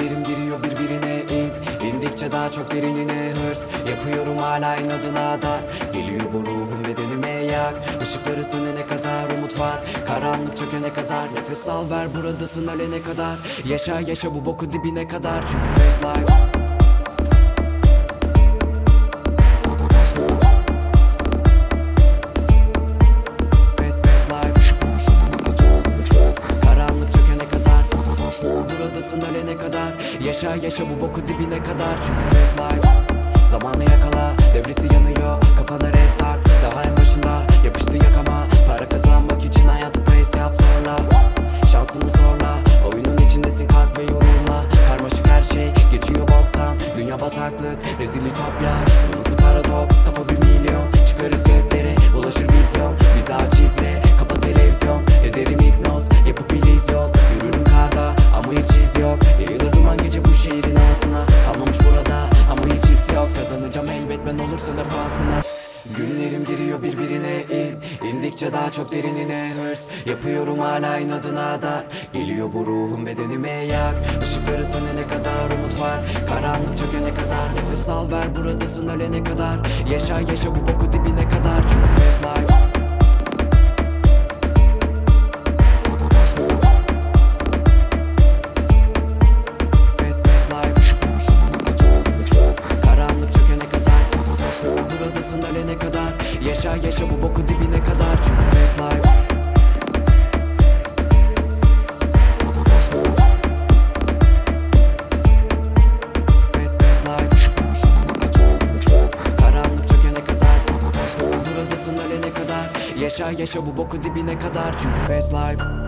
Günlerim giriyor birbirine İndikçe daha çok derinine hırs yapıyorum, hala inadına dar. Geliyor bu ruhum bedenime yak. Işıkları sönene kadar umut var. Karanlık çökene kadar nefes al ver, buradasın ölene kadar. Yaşa yaşa bu boku dibine kadar, çünkü fast life. Buradasın ölene kadar. Yaşa yaşa bu boku dibine kadar, çünkü fast life. Zamanı yakala, devresi yanıyor. Kafana restart, daha en başında yapıştı yakama. Para kazanmak için hayatı praise yap zorla. Şansını zorla, oyunun içindesin, kalk ve yorulma. Karmaşık her şey, geçiyor boktan. Dünya bataklık, rezil ütopya. Burası paradoks, kafa 1 milyon. Çıkarız göklere, ulaşır vizyon. Bizi aç izle, kapa televizyon. Ederim hipnoz, yapıp illüzyon. Yürürüm karda ama hiç iz yok. Yayılır duman gece bu şehrin havasına. Kalmamış burada ama hiç his yok. Kazanacağım elbet ben olursa ne pahasına. Günlerim giriyor birbirine İndikçe daha çok derinine hırs yapıyorum, hala inadına dar. Geliyor bu ruhum bedenime yak. Işıkları sönene kadar umut var. Karanlık çökene kadar nefes al ver, buradasın ölene kadar. Yaşa yaşa bu boku dibine kadar, çünkü fast life. Buradasın ölene kadar. Yaşa yaşa bu boku dibine kadar, çünkü fast life. Karanlık çökene kadar. Buradasın ölene kadar. Yaşa yaşa bu boku dibine kadar, çünkü fast life.